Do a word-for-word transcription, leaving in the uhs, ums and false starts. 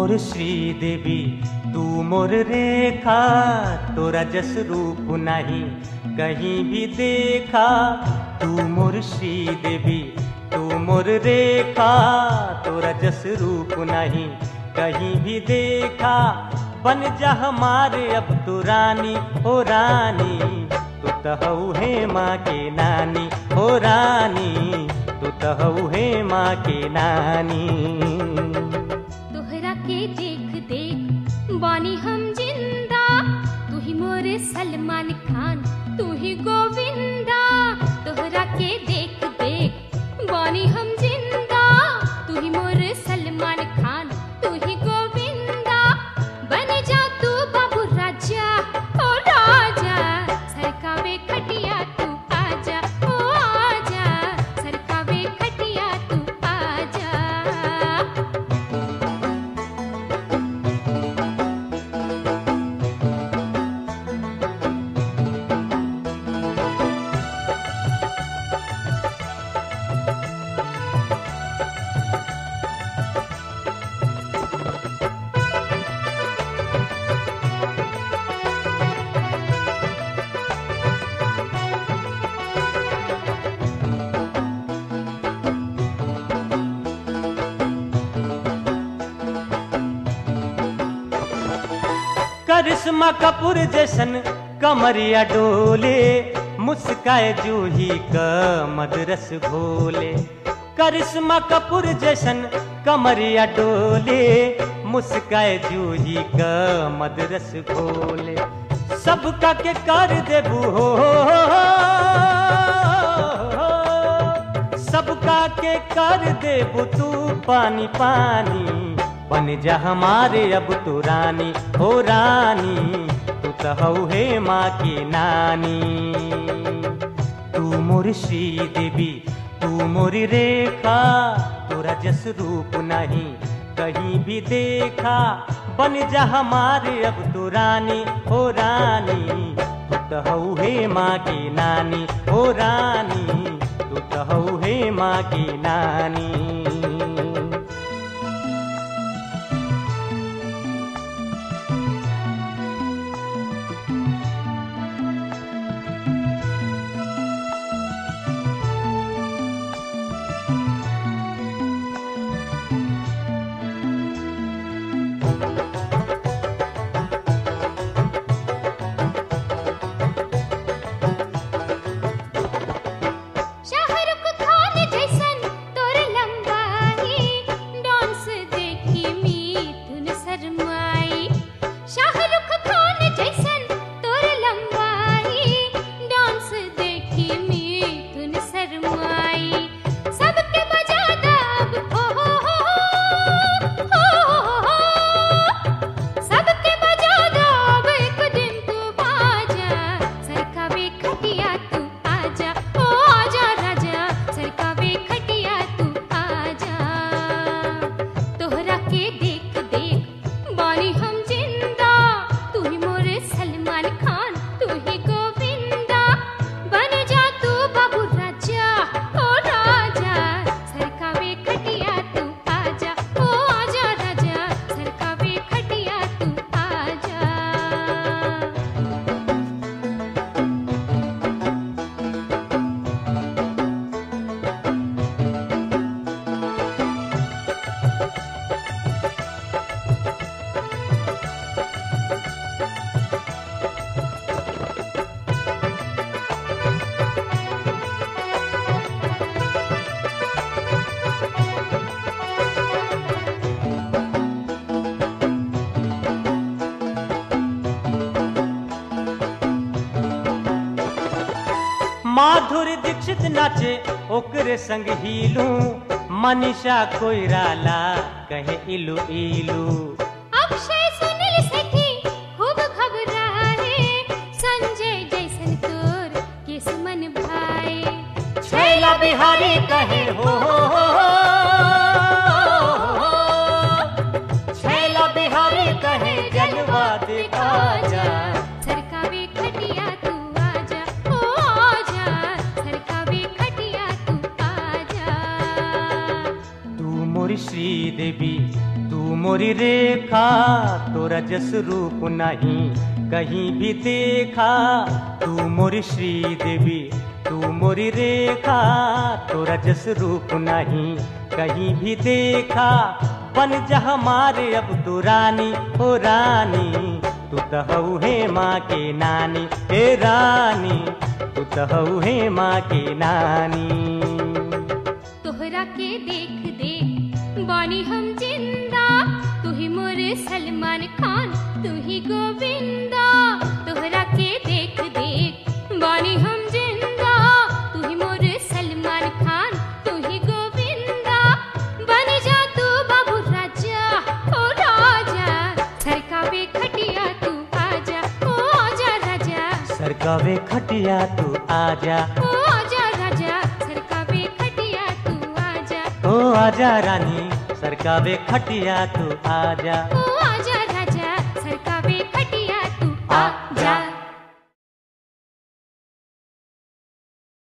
मोर श्री देवी तू मोर रेखा, तोरा जस रूप नहीं कहीं भी देखा। तू मोर श्री देवी तू मोर रेखा, तोरा जस रूप नहीं कहीं भी देखा। बन जा हमारे अब तू रानी हो रानी, तू तहु है माँ के नानी हो रानी, तू तहु है माँ के नानी। तोहरा के देख देख बानी हम जिंदा, तू ही मोरे सलमान खान तू ही गोविंदा। तोहरा के देख देख बानी हम जिंदा, तू ही मोरे सलमान खान तू ही गोविंदा। बन जा तू बाबू राजा ओ राजा, सरकावे खटिया तू आजा ओ आजा, सरकावे खटिया तू आजा। करिश्मा कपूर जैसन कमरिया डोले, मुस्काए जूही का मदरस घोले। करिश्मा कपूर जैसन कमरिया डोले, मुस्काए जूही का मदरस घोले। सबका के कर देबू हो, सबका के कर देबू तू पानी पानी। बन जा हमारे अब तू रानी हो रानी, तू तहु है माँ की नानी। तू मोर श्री देवी तू मोरी रेखा, तोरा जस रूप नहीं कहीं भी देखा। बन जा हमारे अब तू रानी हो रानी, तू तहु है माँ की नानी हो रानी, तू तहु है माँ की नानी। माधुरी दीक्षित नाचे ओकरे संग हीलू, मनीषा कोइराला कहे इलू इलू। अक्षय सुनील सेठी खूब घबराए, संजय जैसन तोर किस मन भाई। छैला बिहारी कहे हो, छैला बिहारी कहे जलवा दिखा जा। सरकावे खटिया तू आजा ओ आजा, सरकावे खटिया तू आजा। तू मोर श्री देवी तू मोरी रेखा तोरा जस रूप नहीं कहीं भी देखा। तू मोरी श्री देवी तू मोरी रेखा तोरा जस रूप नहीं कहीं भी देखा। बन जा हमारे अब तू रानी हो रानी तू तो हऊ है माँ के नानी हे रानी तू तो हऊ है माँ के नानी। तोहरा के देख देख बानी हम जिंदा तू ही मोरे सलमान खान तू ही गोविंदा। तोहरा के देख देख बानी हम जिंदा तू ही मोरे सलमान खान तू ही गोविंदा। बन जा तू बाबू राजा ओ राजा सरकावे खटिया तू आजा ओ आजा राजा सरकावे खटिया तू आजा ओ आजा राजा सरकावे खटिया तू आजा ओ आजा रानी सरकावे खटिया तू आजा ओ आजा राजा सरकावे खटिया तू आ आ